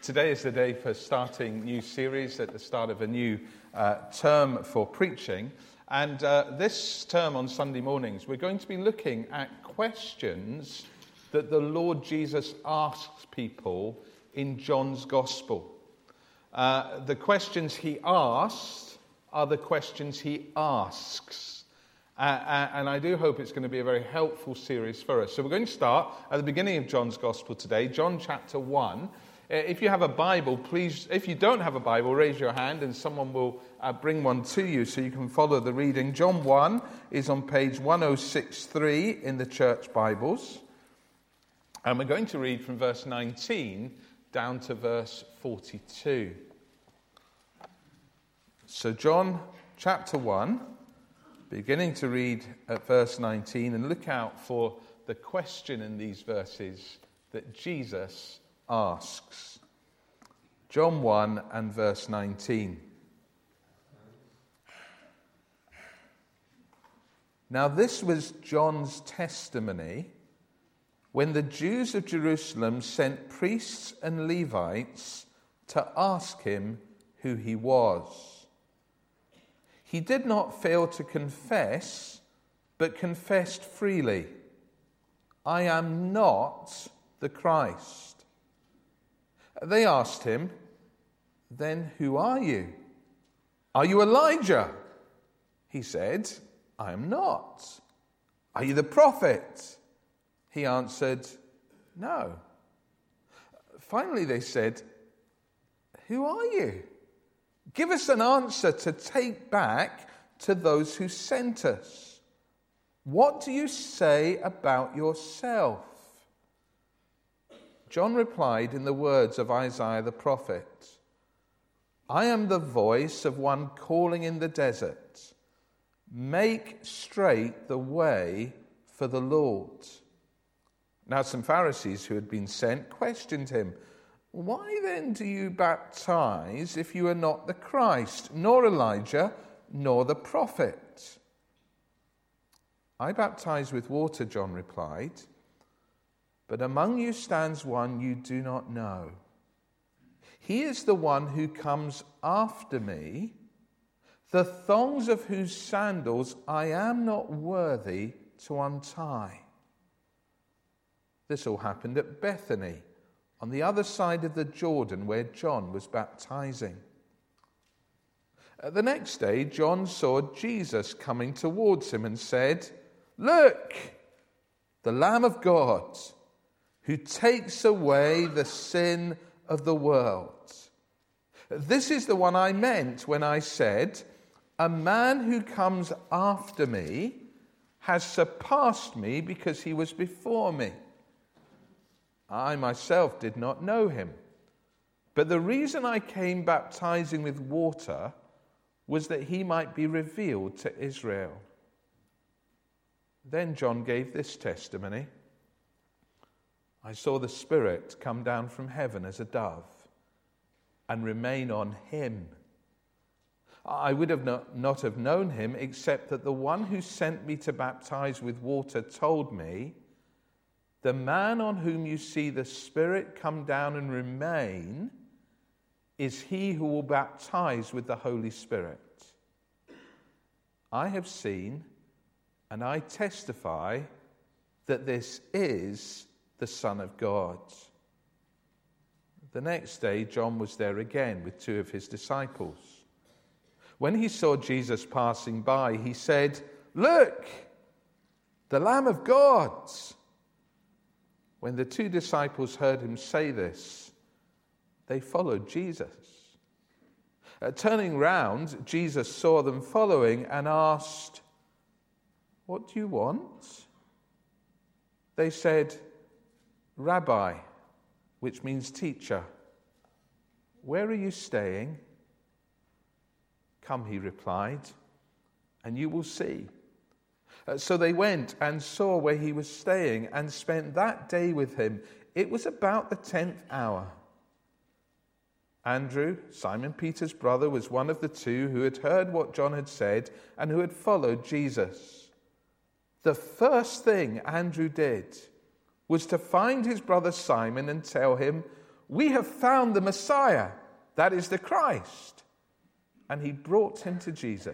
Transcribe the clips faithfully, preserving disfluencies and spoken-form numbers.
Today is the day for starting new series at the start of a new uh, term for preaching. And uh, this term on Sunday mornings, we're going to be looking at questions that the Lord Jesus asks people in John's Gospel. Uh, the questions he asked are the questions he asks. Uh, uh, and I do hope it's going to be a very helpful series for us. So we're going to start at the beginning of John's Gospel today, John chapter one. Uh, if you have a Bible, please, if you don't have a Bible, raise your hand and someone will uh, bring one to you so you can follow the reading. John one is on page ten sixty-three in the church Bibles. And we're going to read from verse nineteen down to verse forty-two. So John chapter one, beginning to read at verse nineteen, and look out for the question in these verses that Jesus asks. John one and verse nineteen. Now this was John's testimony when the Jews of Jerusalem sent priests and Levites to ask him who he was. He did not fail to confess, but confessed freely, "I am not the Christ." They asked him, "Then who are you? Are you Elijah?" He said, "I am not." "Are you the prophet?" He answered, "No." Finally they said, "Who are you? Give us an answer to take back to those who sent us. What do you say about yourself?" John replied in the words of Isaiah the prophet, "I am the voice of one calling in the desert, make straight the way for the Lord." Now some Pharisees who had been sent questioned him, "Why then do you baptize if you are not the Christ, nor Elijah, nor the prophet?" "I baptize with water," John replied, "but among you stands one you do not know. He is the one who comes after me, the thongs of whose sandals I am not worthy to untie." This all happened at Bethany, on the other side of the Jordan where John was baptizing. The next day, John saw Jesus coming towards him and said, "Look, the Lamb of God, who takes away the sin of the world. This is the one I meant when I said, 'A man who comes after me has surpassed me because he was before me.' I myself did not know him, but the reason I came baptizing with water was that he might be revealed to Israel." Then John gave this testimony, "I saw the Spirit come down from heaven as a dove and remain on him. I would have not, not have known him except that the one who sent me to baptize with water told me, 'The man on whom you see the Spirit come down and remain is he who will baptize with the Holy Spirit.' I have seen and I testify that this is the Son of God." The next day, John was there again with two of his disciples. When he saw Jesus passing by, he said, "Look, the Lamb of God." When the two disciples heard him say this, they followed Jesus. Uh, turning round, Jesus saw them following and asked, "What do you want?" They said, "Rabbi," which means teacher, "where are you staying?" "Come," he replied, "and you will see." Uh, so they went and saw where he was staying and spent that day with him. It was about the tenth hour. Andrew, Simon Peter's brother, was one of the two who had heard what John had said and who had followed Jesus. The first thing Andrew did was to find his brother Simon and tell him, We have found the Messiah, that is the Christ. And he brought him to Jesus.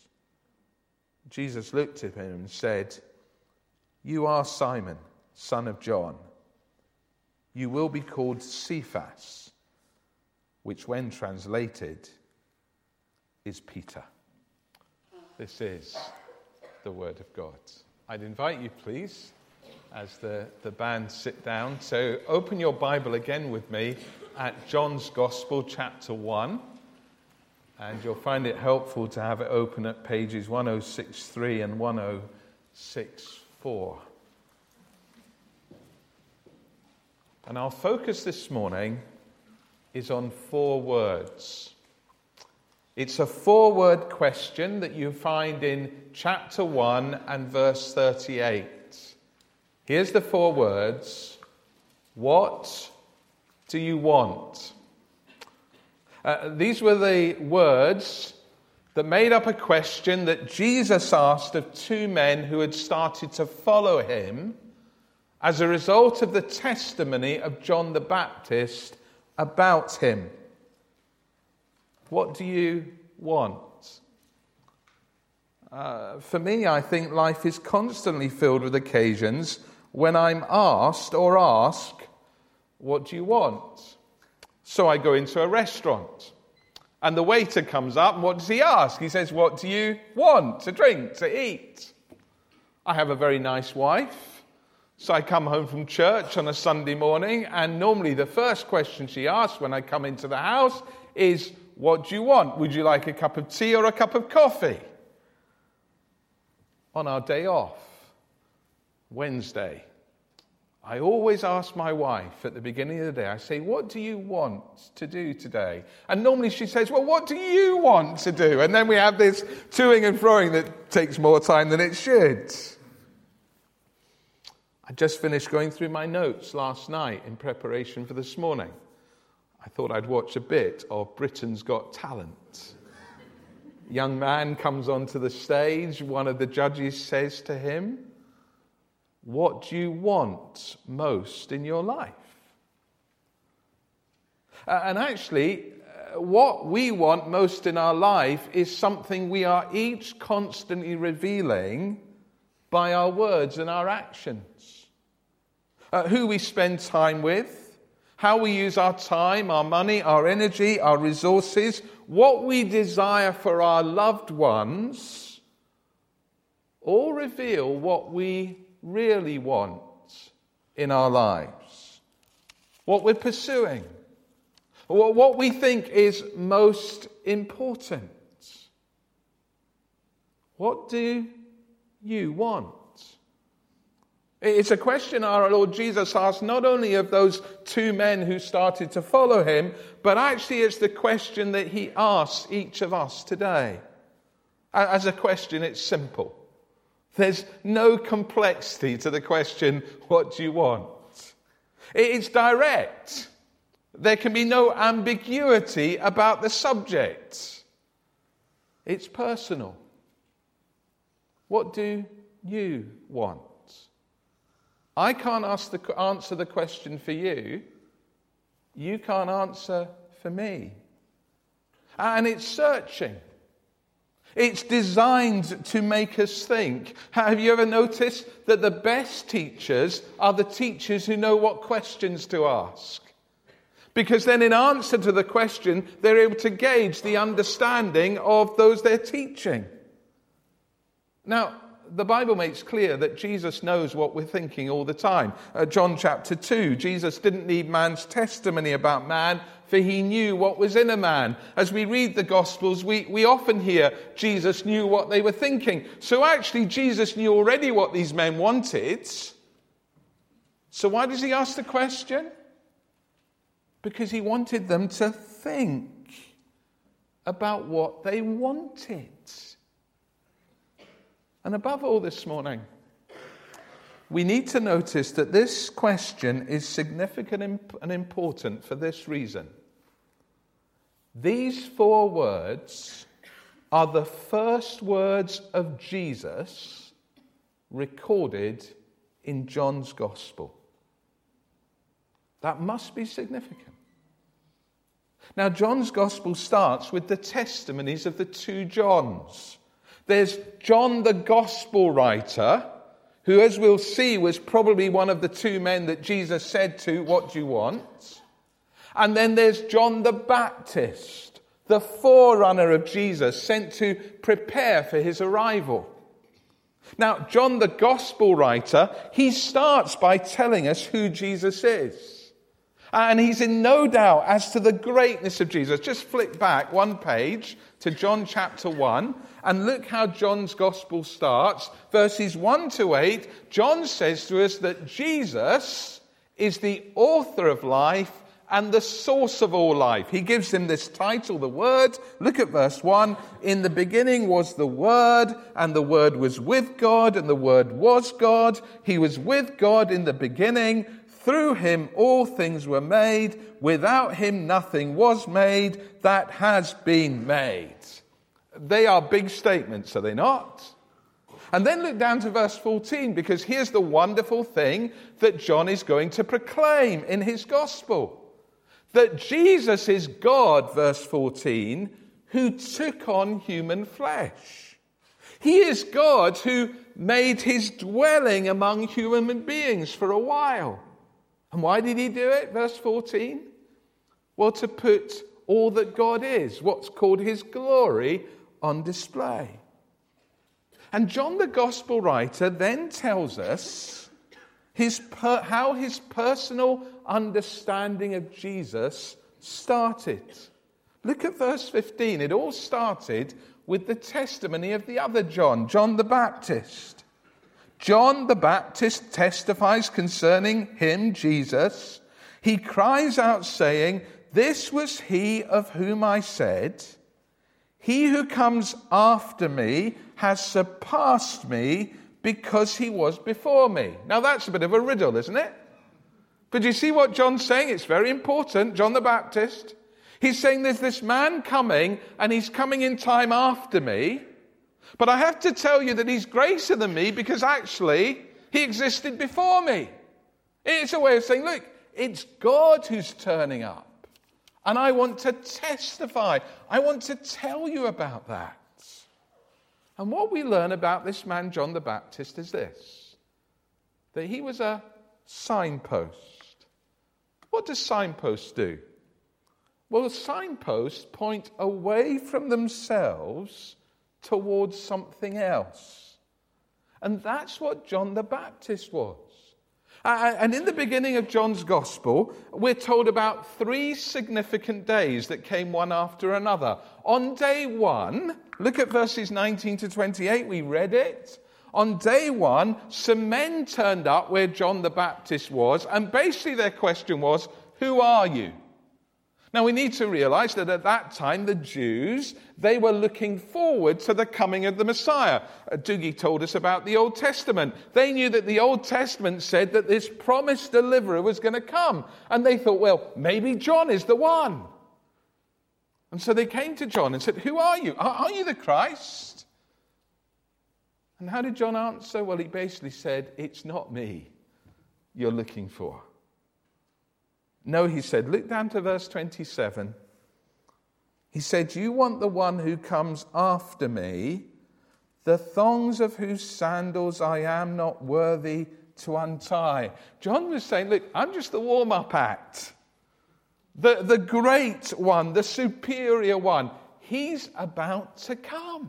Jesus looked at him and said, you are Simon, son of John. You will be called Cephas, which when translated is Peter. This is the word of God. I'd invite you, please, as the, the band sit down, to open your Bible again with me at John's Gospel, chapter one. And you'll find it helpful to have it open at pages ten sixty-three and ten sixty-four. And our focus this morning is on four words. It's a four-word question that you find in chapter one and verse thirty-eight. Here's the four words. What do you want? Uh, these were the words that made up a question that Jesus asked of two men who had started to follow him as a result of the testimony of John the Baptist about him. What do you want? Uh, for me, I think life is constantly filled with occasions when I'm asked or ask, what do you want? So I go into a restaurant and the waiter comes up and what does he ask? He says, what do you want to drink, to eat? I have a very nice wife, so I come home from church on a Sunday morning and normally the first question she asks when I come into the house is, what do you want? Would you like a cup of tea or a cup of coffee? On our day off, Wednesday, I always ask my wife at the beginning of the day, I say, what do you want to do today? And normally she says, well, what do you want to do? And then we have this toing and froing that takes more time than it should. I just finished going through my notes last night in preparation for this morning. I thought I'd watch a bit of Britain's Got Talent. Young man comes onto the stage. One of the judges says to him, what do you want most in your life? Uh, and actually, uh, what we want most in our life is something we are each constantly revealing by our words and our actions. Uh, who we spend time with, how we use our time, our money, our energy, our resources, what we desire for our loved ones, all reveal what we really want in our lives, what we're pursuing, what we think is most important. What do you want? It's a question our Lord Jesus asked not only of those two men who started to follow him, but actually it's the question that he asks each of us today. As a question, it's simple. There's no complexity to the question, what do you want? It's direct. There can be no ambiguity about the subject. It's personal. What do you want? I can't ask the, answer the question for you. You can't answer for me. And it's searching. It's designed to make us think. Have you ever noticed that the best teachers are the teachers who know what questions to ask? Because then in answer to the question, they're able to gauge the understanding of those they're teaching. Now, the Bible makes clear that Jesus knows what we're thinking all the time. Uh, John chapter two, Jesus didn't need man's testimony about man, for he knew what was in a man. As we read the Gospels, we, we often hear Jesus knew what they were thinking. So actually, Jesus knew already what these men wanted. So why does he ask the question? Because he wanted them to think about what they wanted. And above all this morning, we need to notice that this question is significant and important for this reason. These four words are the first words of Jesus recorded in John's Gospel. That must be significant. Now, John's Gospel starts with the testimonies of the two Johns. There's John the Gospel writer, who, as we'll see, was probably one of the two men that Jesus said to, "What do you want?" And then there's John the Baptist, the forerunner of Jesus, sent to prepare for his arrival. Now, John the Gospel writer, he starts by telling us who Jesus is. And he's in no doubt as to the greatness of Jesus. Just flick back one page to John chapter one and look how John's Gospel starts. Verses one to eight, John says to us that Jesus is the author of life and the source of all life. He gives him this title, the Word. Look at verse one. In the beginning was the Word, and the Word was with God, and the Word was God. He was with God in the beginning. Through him all things were made. Without him nothing was made that has been made. They are big statements, are they not? And then look down to verse fourteen, because here's the wonderful thing that John is going to proclaim in his gospel. That Jesus is God, verse fourteen, who took on human flesh. He is God who made his dwelling among human beings for a while. And why did he do it? Verse fourteen. Well, to put all that God is, what's called his glory, on display. And John the Gospel writer then tells us his per- how his personal understanding of Jesus started. Look at verse fifteen. It all started with the testimony of the other John, John the Baptist. John the Baptist testifies concerning him, Jesus. He cries out saying, "This was he of whom I said, he who comes after me has surpassed me because he was before me." Now that's a bit of a riddle, isn't it? But you see what John's saying? It's very important. John the Baptist. He's saying there's this man coming, and he's coming in time after me. But I have to tell you that he's greater than me because actually he existed before me. It's a way of saying, look, it's God who's turning up. And I want to testify. I want to tell you about that. And what we learn about this man, John the Baptist, is this. That he was a signpost. What do signposts do? Well, signposts point away from themselves towards something else. And that's what John the Baptist was. And in the beginning of John's Gospel, we're told about three significant days that came one after another. On day one, look at verses nineteen to twenty-eight, we read it. On day one, some men turned up where John the Baptist was, and basically their question was, "Who are you?" Now, we need to realize that at that time, the Jews, they were looking forward to the coming of the Messiah. Uh, Doogie told us about the Old Testament. They knew that the Old Testament said that this promised deliverer was going to come. And they thought, well, maybe John is the one. And so they came to John and said, "Who are you? Are, are you the Christ?" And how did John answer? Well, he basically said, "It's not me you're looking for." No, he said, look down to verse twenty-seven. He said, "You want the one who comes after me, the thongs of whose sandals I am not worthy to untie." John was saying, look, I'm just the warm-up act. The, the great one, the superior one. He's about to come.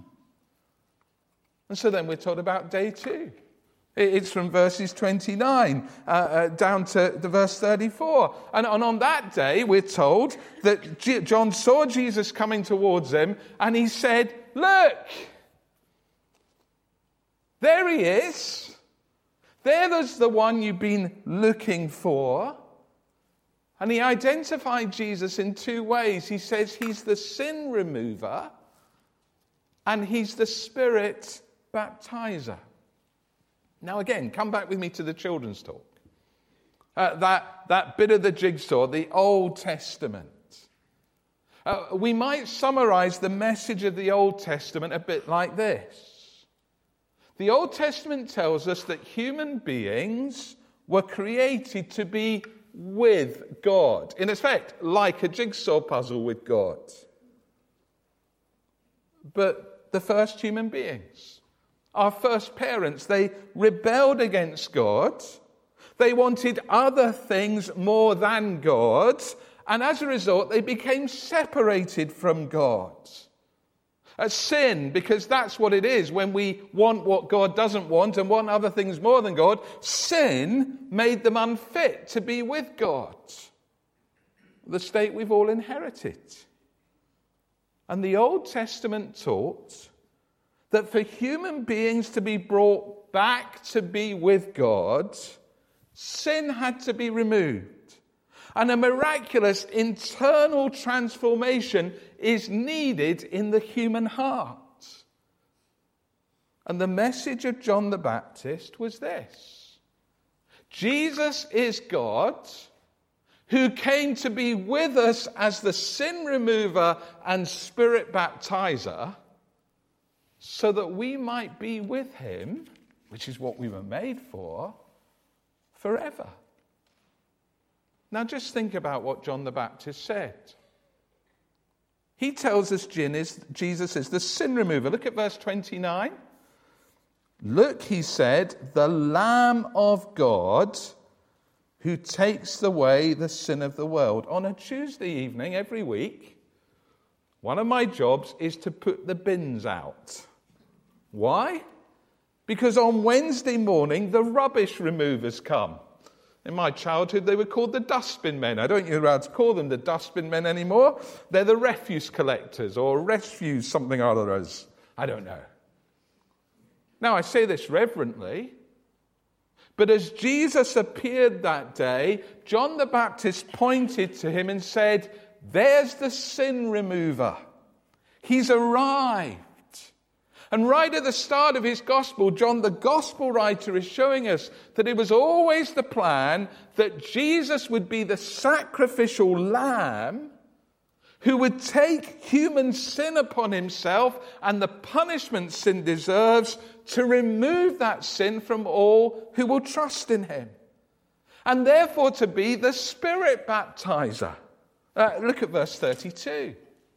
And so then we're told about day two. It's from verses twenty-nine uh, uh, down to the verse thirty-four. And, and on that day, we're told that G- John saw Jesus coming towards him, and he said, "Look, there he is. There's the one you've been looking for." And he identified Jesus in two ways. He says he's the sin remover, and he's the Spirit baptizer. Now again, come back with me to the children's talk. Uh, that, that bit of the jigsaw, the Old Testament. Uh, we might summarize the message of the Old Testament a bit like this. The Old Testament tells us that human beings were created to be with God. In effect, like a jigsaw puzzle with God. But the first human beings, our first parents, they rebelled against God. They wanted other things more than God. And as a result, they became separated from God. A sin, because that's what it is when we want what God doesn't want and want other things more than God. Sin made them unfit to be with God. The state we've all inherited. And the Old Testament taught that for human beings to be brought back to be with God, sin had to be removed. And a miraculous internal transformation is needed in the human heart. And the message of John the Baptist was this: Jesus is God who came to be with us as the sin remover and spirit baptizer, so that we might be with him, which is what we were made for, forever. Now just think about what John the Baptist said. He tells us Jesus is the sin remover. Look at verse twenty-nine. Look, he said, the Lamb of God who takes away the sin of the world. On a Tuesday evening every week, one of my jobs is to put the bins out. Why? Because on Wednesday morning, the rubbish removers come. In my childhood, they were called the dustbin men. I don't think you're allowed to call them the dustbin men anymore. They're the refuse collectors or refuse something or others. I don't know. Now, I say this reverently, but as Jesus appeared that day, John the Baptist pointed to him and said, "There's the sin remover. He's arrived." And right at the start of his gospel, John, the gospel writer, is showing us that it was always the plan that Jesus would be the sacrificial lamb who would take human sin upon himself and the punishment sin deserves to remove that sin from all who will trust in him. And therefore to be the Spirit baptizer. Uh, look at verse thirty-two.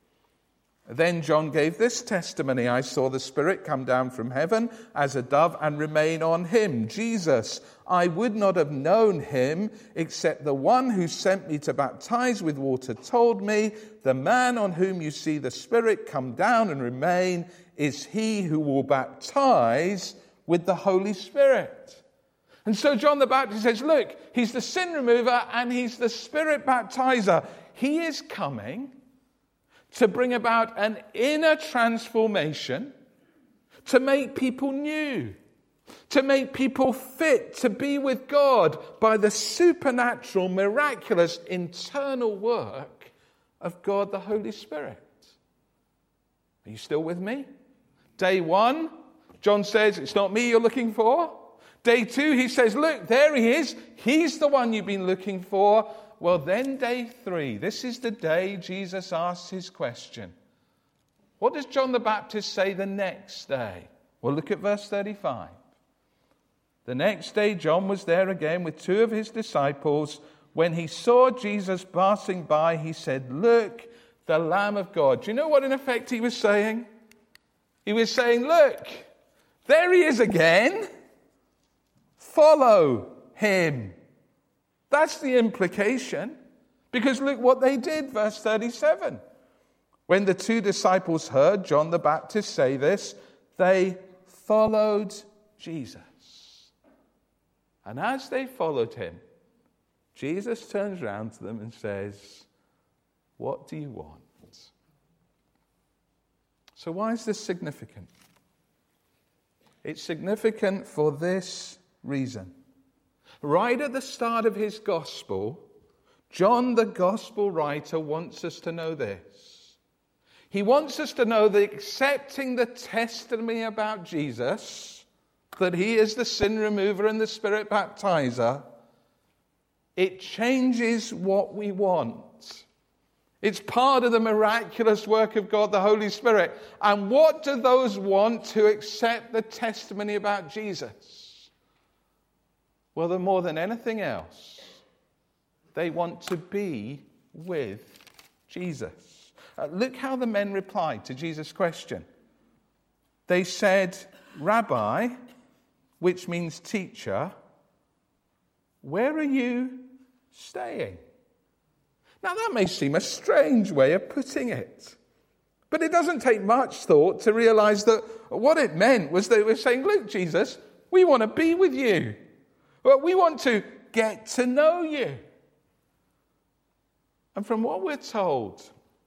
Then John gave this testimony: I saw the Spirit come down from heaven as a dove and remain on him, Jesus. I would not have known him except the one who sent me to baptize with water told me, the man on whom you see the Spirit come down and remain is he who will baptize with the Holy Spirit. And so John the Baptist says, look, he's the sin remover and he's the Spirit baptizer. He is coming to bring about an inner transformation, to make people new, to make people fit to be with God by the supernatural, miraculous, internal work of God the Holy Spirit. Are you still with me? Day one, John says, it's not me you're looking for. Day two, he says, look, there he is. He's the one you've been looking for. Well, then day three, this is the day Jesus asks his question. What does John the Baptist say the next day? Well, look at verse thirty-five. The next day, John was there again with two of his disciples. When he saw Jesus passing by, he said, look, the Lamb of God. Do you know what in effect he was saying? He was saying, look, there he is again. Follow him. That's the implication. Because look what they did, verse thirty-seven. When the two disciples heard John the Baptist say this, they followed Jesus. And as they followed him, Jesus turns around to them and says, what do you want? So why is this significant? It's significant for this reason. Right at the start of his gospel, John, the gospel writer, wants us to know this. He wants us to know that accepting the testimony about Jesus, that he is the sin remover and the Spirit baptizer, it changes what we want. It's part of the miraculous work of God, the Holy Spirit. And what do those want who accept the testimony about Jesus? Well, they're more than anything else, They want to be with Jesus. Uh, look how the men replied to Jesus' question. They said, Rabbi, which means teacher, where are you staying? Now that may seem a strange way of putting it, but it doesn't take much thought to realize that what it meant was they were saying, look, Jesus, we want to be with you. Well, we want to get to know you. And from what we're told,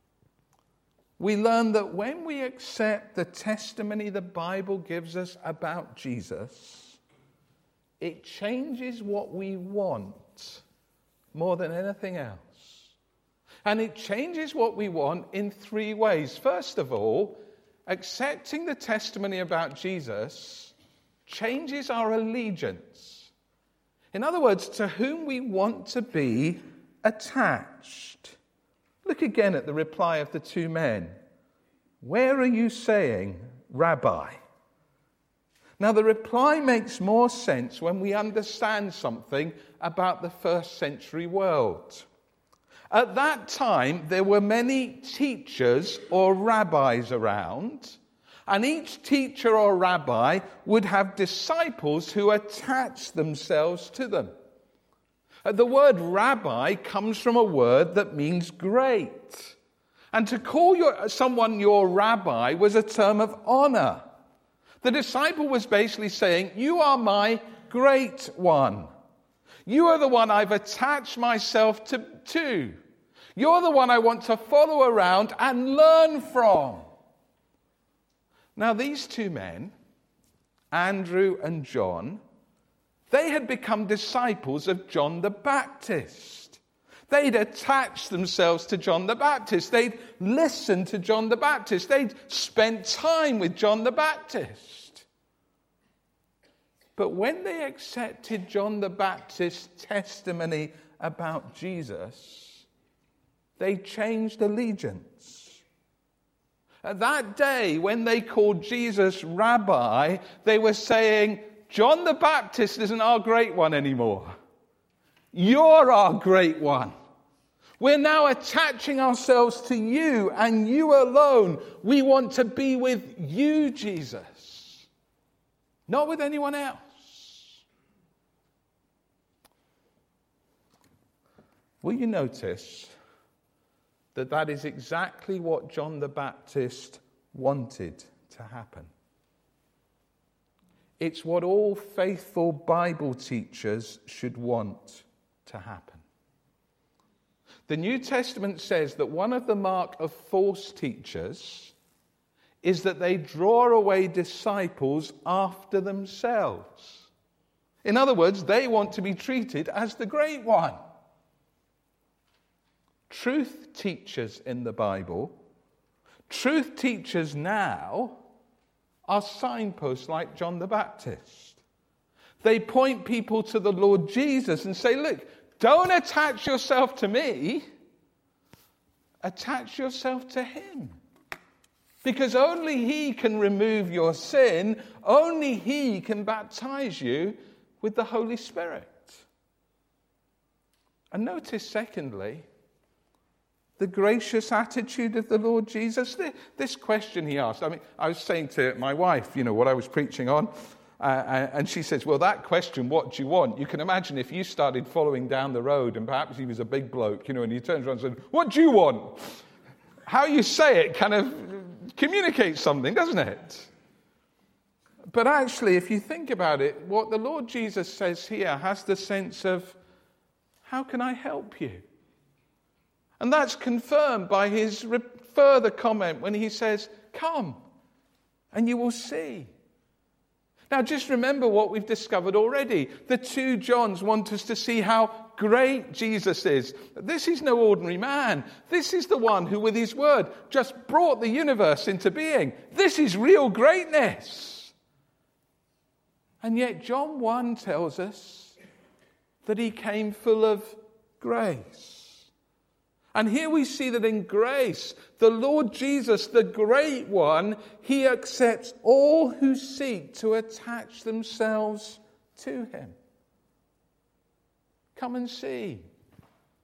we learn that when we accept the testimony the Bible gives us about Jesus, it changes what we want more than anything else. And it changes what we want in three ways. First of all, accepting the testimony about Jesus changes our allegiance. In other words, to whom we want to be attached. Look again at the reply of the two men. Where are you saying, Rabbi? Now, the reply makes more sense when we understand something about the first century world. At that time, there were many teachers or rabbis around, and each teacher or rabbi would have disciples who attached themselves to them. The word rabbi comes from a word that means great. And to call your, someone your rabbi was a term of honor. The disciple was basically saying, you are my great one. You are the one I've attached myself to. to. You're the one I want to follow around and learn from. Now, these two men, Andrew and John, they had become disciples of John the Baptist. They'd attached themselves to John the Baptist. They'd listened to John the Baptist. They'd spent time with John the Baptist. But when they accepted John the Baptist's testimony about Jesus, they changed allegiance. At that day, when they called Jesus Rabbi, they were saying, John the Baptist isn't our great one anymore. You're our great one. We're now attaching ourselves to you and you alone. We want to be with you, Jesus, not with anyone else. Will you notice that that is exactly what John the Baptist wanted to happen? It's what all faithful Bible teachers should want to happen. The New Testament says that one of the mark of false teachers is that they draw away disciples after themselves. In other words, they want to be treated as the great one. Truth teachers in the Bible, truth teachers now, are signposts like John the Baptist. They point people to the Lord Jesus and say, look, don't attach yourself to me. Attach yourself to him. Because only he can remove your sin. Only he can baptize you with the Holy Spirit. And notice, secondly, the gracious attitude of the Lord Jesus. This question he asked. I mean, I was saying to my wife, you know, what I was preaching on. Uh, and she says, well, that question, what do you want? You can imagine if you started following down the road and perhaps he was a big bloke, you know, and he turns around and said, what do you want? How you say it kind of communicates something, doesn't it? But actually, if you think about it, what the Lord Jesus says here has the sense of, how can I help you? And that's confirmed by his further comment when he says, come and you will see. Now, just remember what we've discovered already. The two Johns want us to see how great Jesus is. This is no ordinary man. This is the one who, with his word, just brought the universe into being. This is real greatness. And yet, John one tells us that he came full of grace. And here we see that in grace, the Lord Jesus, the great one, he accepts all who seek to attach themselves to him. Come and see.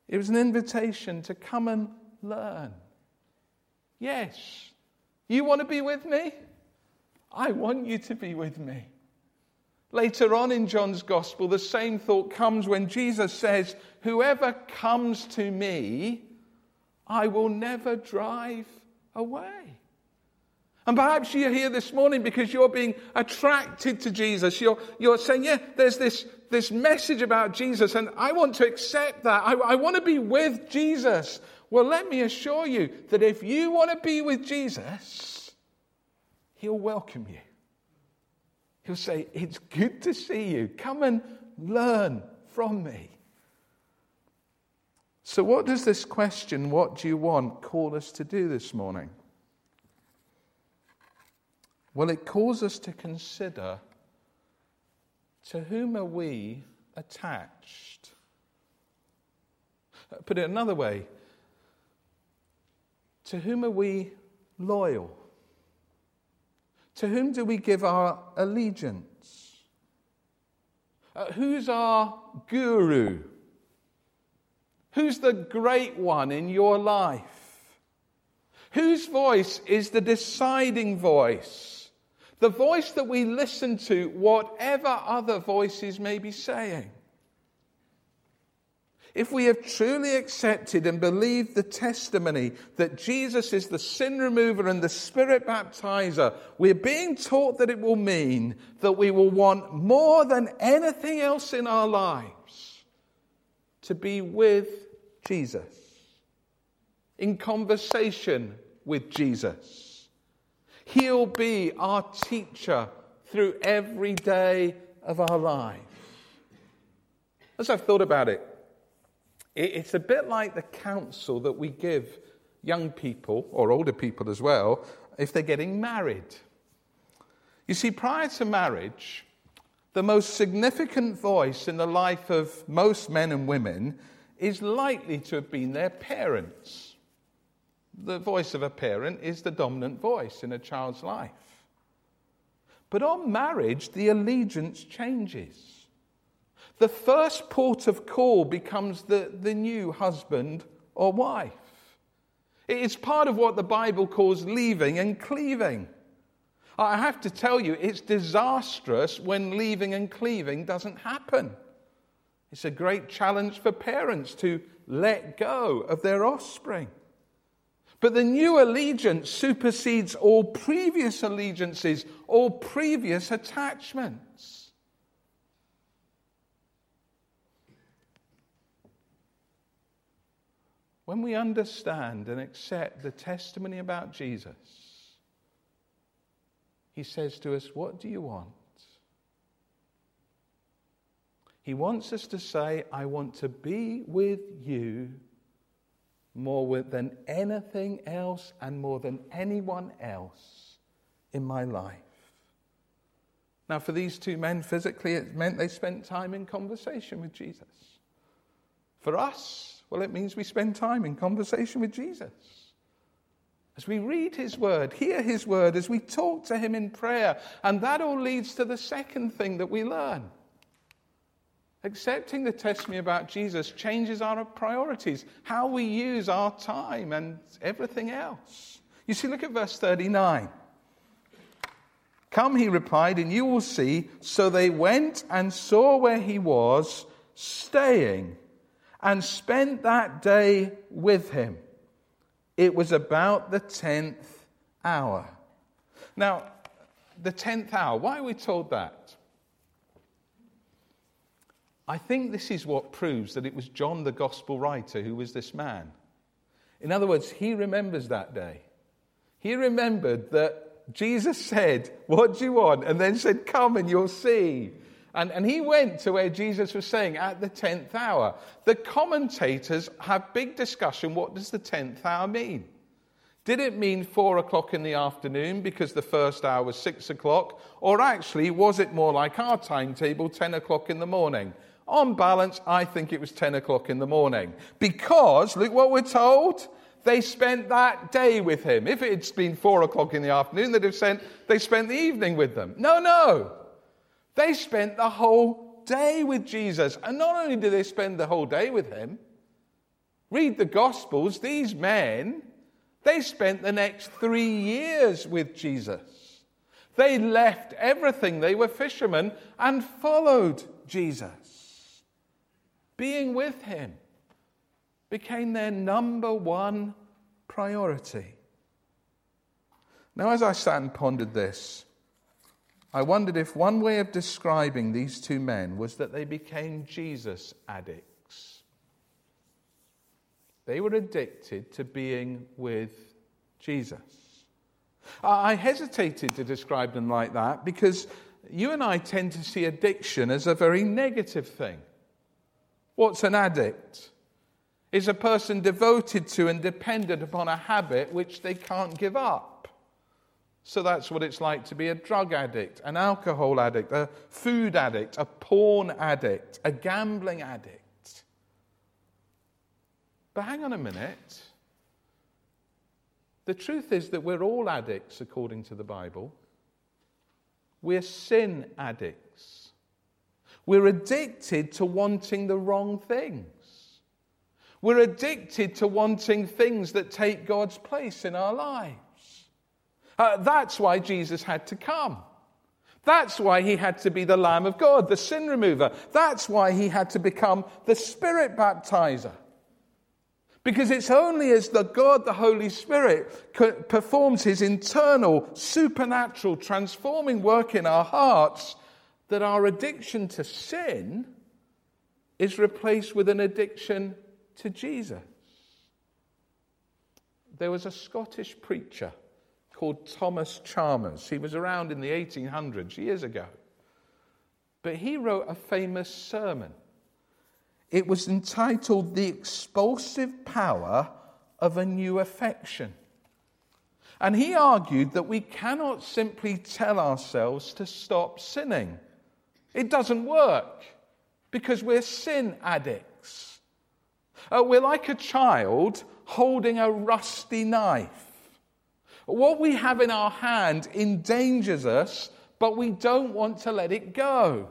It was an invitation to come and learn. Yes. You want to be with me? I want you to be with me. Later on in John's Gospel, the same thought comes when Jesus says, whoever comes to me, I will never drive away. And perhaps you're here this morning because you're being attracted to Jesus. You're, you're saying, yeah, there's this, this message about Jesus, and I want to accept that. I, I want to be with Jesus. Well, let me assure you that if you want to be with Jesus, he'll welcome you. He'll say, it's good to see you. Come and learn from me. So what does this question, what do you want, call us to do this morning? Well, it calls us to consider, to whom are we attached? Put it another way, to whom are we loyal? To whom do we give our allegiance? Uh, who's our guru? Who's the great one in your life? Whose voice is the deciding voice? The voice that we listen to, whatever other voices may be saying. If we have truly accepted and believed the testimony that Jesus is the sin remover and the Spirit baptizer, we're being taught that it will mean that we will want more than anything else in our lives to be with Jesus, in conversation with Jesus. He'll be our teacher through every day of our life. As I've thought about it, it's a bit like the counsel that we give young people, or older people as well, if they're getting married. You see, prior to marriage, the most significant voice in the life of most men and women is likely to have been their parents. The voice of a parent is the dominant voice in a child's life. But on marriage, the allegiance changes. The first port of call becomes the, the new husband or wife. It's part of what the Bible calls leaving and cleaving. I have to tell you, it's disastrous when leaving and cleaving doesn't happen. It's a great challenge for parents to let go of their offspring. But the new allegiance supersedes all previous allegiances, all previous attachments. When we understand and accept the testimony about Jesus, he says to us, what do you want? He wants us to say, I want to be with you more than anything else and more than anyone else in my life. Now, for these two men, physically, it meant they spent time in conversation with Jesus. For us, well, it means we spend time in conversation with Jesus. As we read his word, hear his word, as we talk to him in prayer. And that all leads to the second thing that we learn. Accepting the testimony about Jesus changes our priorities, how we use our time and everything else. You see, look at verse thirty-nine. Come, he replied, and you will see. So they went and saw where he was staying, and spent that day with him. It was about the tenth hour. Now, the tenth hour, why are we told that? I think this is what proves that it was John, the gospel writer, who was this man. In other words, he remembers that day. He remembered that Jesus said, what do you want? And then said, come and you'll see. And, and he went to where Jesus was saying, at the tenth hour. The commentators have big discussion, what does the tenth hour mean? Did it mean four o'clock in the afternoon because the first hour was six o'clock? Or actually, was it more like our timetable, ten o'clock in the morning? On balance, I think it was ten o'clock in the morning. Because, look what we're told, they spent that day with him. If it had been four o'clock in the afternoon, they'd have said they spent the evening with them. No, no. They spent the whole day with Jesus. And not only did they spend the whole day with him, Read the Gospels. These men, they spent the next three years with Jesus. They left everything. They were fishermen and followed Jesus. Being with him became their number one priority. Now, as I sat and pondered this, I wondered if one way of describing these two men was that they became Jesus addicts. They were addicted to being with Jesus. I hesitated to describe them like that because you and I tend to see addiction as a very negative thing. What's an addict? It's a person devoted to and dependent upon a habit which they can't give up. So that's what it's like to be a drug addict, an alcohol addict, a food addict, a porn addict, a gambling addict. But hang on a minute. The truth is that we're all addicts according to the Bible. We're sin addicts. We're addicted to wanting the wrong things. We're addicted to wanting things that take God's place in our lives. Uh, that's why Jesus had to come. That's why he had to be the Lamb of God, the sin remover. That's why he had to become the Spirit baptizer. Because it's only as the God, the Holy Spirit, performs his internal, supernatural, transforming work in our hearts that our addiction to sin is replaced with an addiction to Jesus. There was a Scottish preacher called Thomas Chalmers. He was around in the eighteen hundreds, years ago. But he wrote a famous sermon. It was entitled The Expulsive Power of a New Affection. And he argued that we cannot simply tell ourselves to stop sinning. It doesn't work because we're sin addicts. Uh, we're like a child holding a rusty knife. What we have in our hand endangers us, but we don't want to let it go.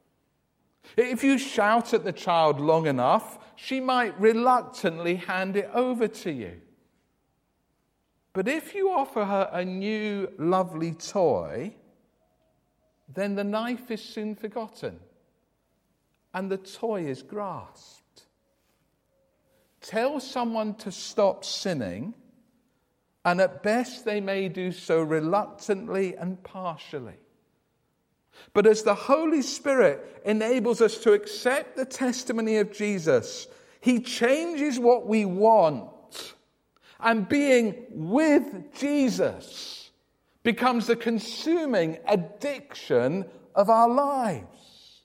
If you shout at the child long enough, she might reluctantly hand it over to you. But if you offer her a new, lovely toy, then the knife is soon forgotten and the toy is grasped. Tell someone to stop sinning, and at best they may do so reluctantly and partially. But as the Holy Spirit enables us to accept the testimony of Jesus, he changes what we want. And being with Jesus becomes the consuming addiction of our lives.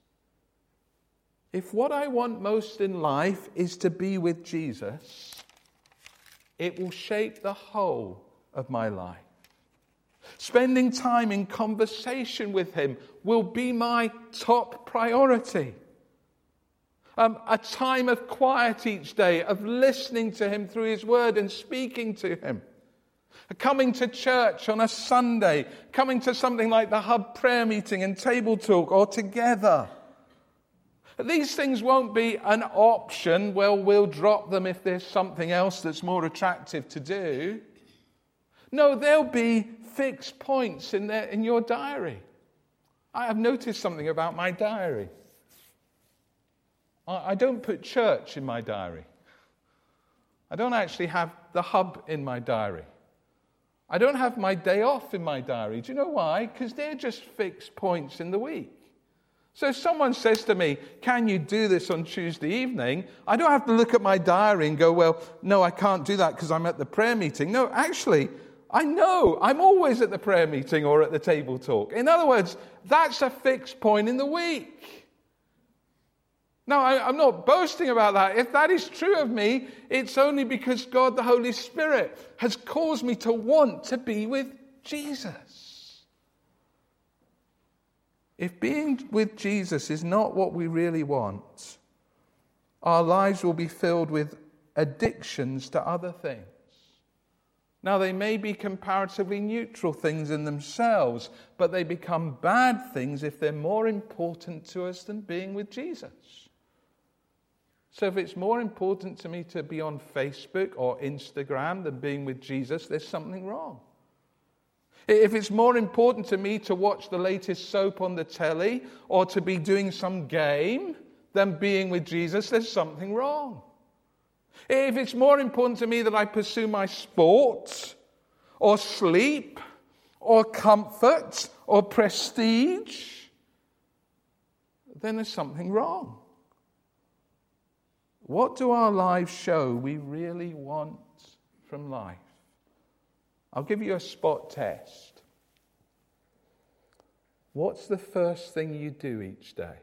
If what I want most in life is to be with Jesus, it will shape the whole of my life. Spending time in conversation with him will be my top priority. Um, a time of quiet each day, of listening to him through his word and speaking to him. Coming to church on a Sunday, coming to something like the Hub prayer meeting and table talk, or together. These things won't be an option. Well, we'll drop them if there's something else that's more attractive to do. No, there'll be fixed points in there in your diary. I have noticed something about my diary. I, I don't put church in my diary. I don't actually have the Hub in my diary. I don't have my day off in my diary. Do you know why? Because they're just fixed points in the week. So if someone says to me, can you do this on Tuesday evening? I don't have to look at my diary and go, well, no, I can't do that because I'm at the prayer meeting. No, actually, I know I'm always at the prayer meeting or at the table talk. In other words, that's a fixed point in the week. Now, I, I'm not boasting about that. If that is true of me, it's only because God, the Holy Spirit, has caused me to want to be with Jesus. If being with Jesus is not what we really want, our lives will be filled with addictions to other things. Now, they may be comparatively neutral things in themselves, but they become bad things if they're more important to us than being with Jesus. So if it's more important to me to be on Facebook or Instagram than being with Jesus, there's something wrong. If it's more important to me to watch the latest soap on the telly or to be doing some game than being with Jesus, there's something wrong. If it's more important to me that I pursue my sport or sleep or comfort or prestige, then there's something wrong. What do our lives show we really want from life? I'll give you a spot test. What's the first thing you do each day?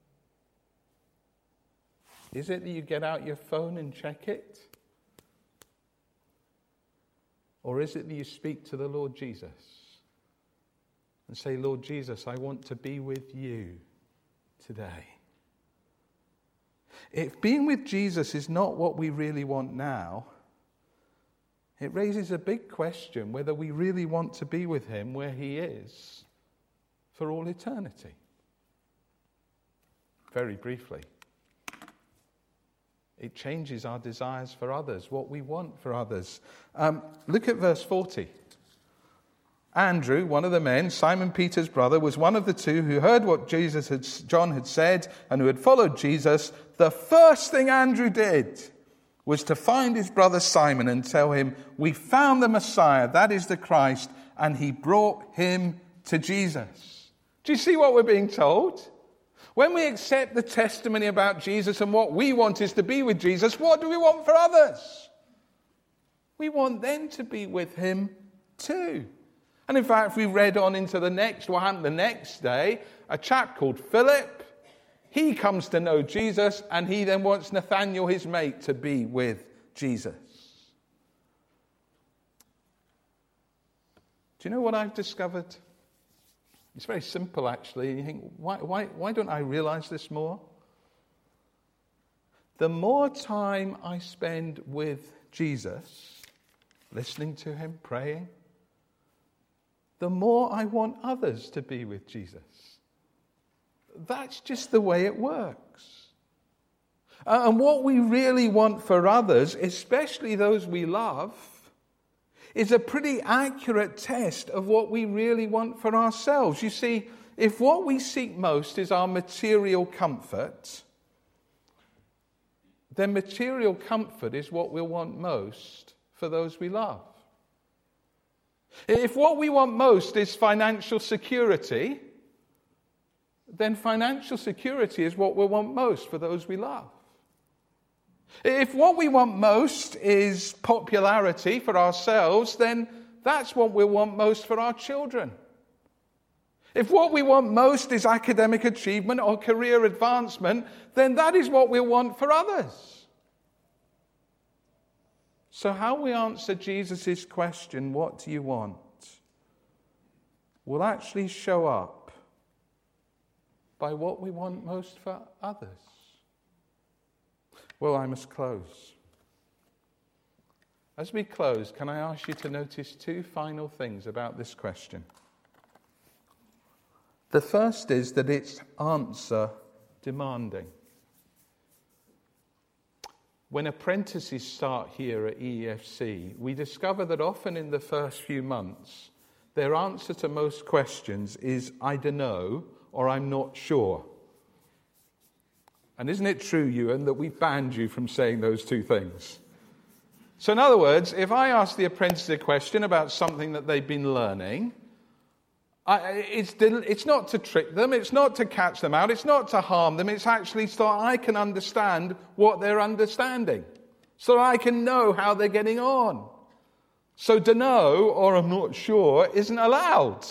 Is it that you get out your phone and check it? Or is it that you speak to the Lord Jesus and say, Lord Jesus, I want to be with you today? If being with Jesus is not what we really want now, it raises a big question whether we really want to be with him where he is for all eternity. Very briefly, it changes our desires for others, what we want for others. Um, look at verse forty. Andrew, one of the men, Simon Peter's brother, was one of the two who heard what Jesus had, John had said and who had followed Jesus. The first thing Andrew did was to find his brother Simon and tell him, we found the Messiah, that is the Christ, and he brought him to Jesus. Do you see what we're being told? When we accept the testimony about Jesus and what we want is to be with Jesus, what do we want for others? We want them to be with him too. And in fact, if we read on into the next, what happened the next day, a chap called Philip, he comes to know Jesus, and he then wants Nathanael, his mate, to be with Jesus. Do you know what I've discovered? It's very simple, actually. You think, why, why, why don't I realize this more? The more time I spend with Jesus, listening to him, praying, the more I want others to be with Jesus. That's just the way it works. Uh, and what we really want for others, especially those we love, is a pretty accurate test of what we really want for ourselves. You see, if what we seek most is our material comfort, then material comfort is what we'll want most for those we love. If what we want most is financial security, then financial security is what we want most for those we love. If what we want most is popularity for ourselves, then that's what we want most for our children. If what we want most is academic achievement or career advancement, then that is what we want for others. So how we answer Jesus' question, what do you want, will actually show up by what we want most for others. Well, I must close. As we close, can I ask you to notice two final things about this question? The first is that it's answer demanding. When apprentices start here at E E F C, we discover that often in the first few months, their answer to most questions is, I don't know, or I'm not sure. And isn't it true, Ewan, that we banned you from saying those two things? So in other words, if I ask the apprentice a question about something that they've been learning, I, it's, it's not to trick them, it's not to catch them out, it's not to harm them, it's actually so I can understand what they're understanding, so I can know how they're getting on. So to know, or I'm not sure, isn't allowed.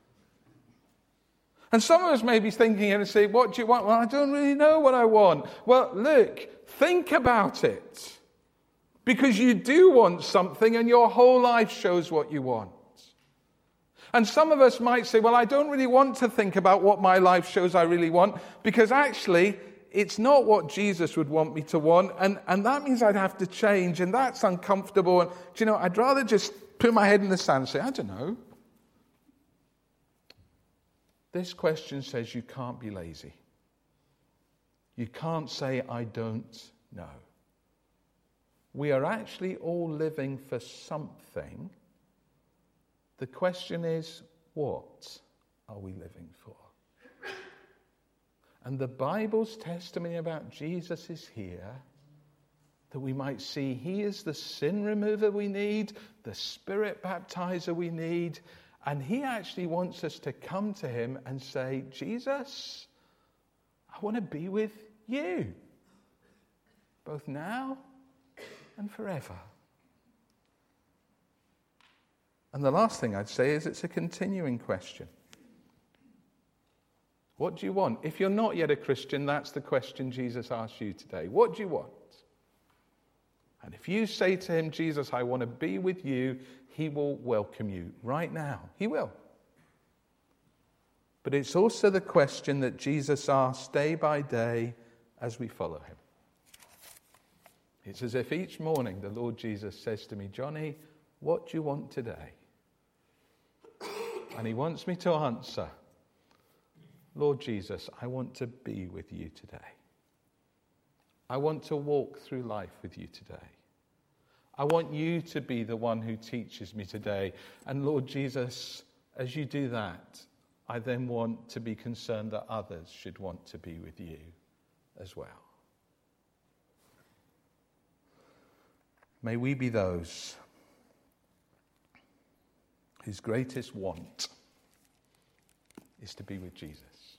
And some of us may be thinking and say, what do you want? Well, I don't really know what I want. Well, look, think about it. Because you do want something and your whole life shows what you want. And some of us might say, well, I don't really want to think about what my life shows I really want, because actually it's not what Jesus would want me to want, and, and that means I'd have to change, and that's uncomfortable. And, do you know, I'd rather just put my head in the sand and say, I don't know. This question says you can't be lazy. You can't say, I don't No. We are actually all living for something. The question is, what are we living for? And the Bible's testimony about Jesus is here, that we might see he is the sin remover we need, the Spirit baptizer we need, and he actually wants us to come to him and say, Jesus, I want to be with you, both now and forever. And the last thing I'd say is it's a continuing question. What do you want? If you're not yet a Christian, that's the question Jesus asks you today. What do you want? And if you say to him, Jesus, I want to be with you, he will welcome you right now. He will. But it's also the question that Jesus asks day by day as we follow him. It's as if each morning the Lord Jesus says to me, Johnny, what do you want today? And he wants me to answer, Lord Jesus, I want to be with you today. I want to walk through life with you today. I want you to be the one who teaches me today. And Lord Jesus, as you do that, I then want to be concerned that others should want to be with you as well. May we be those whose greatest want is to be with Jesus.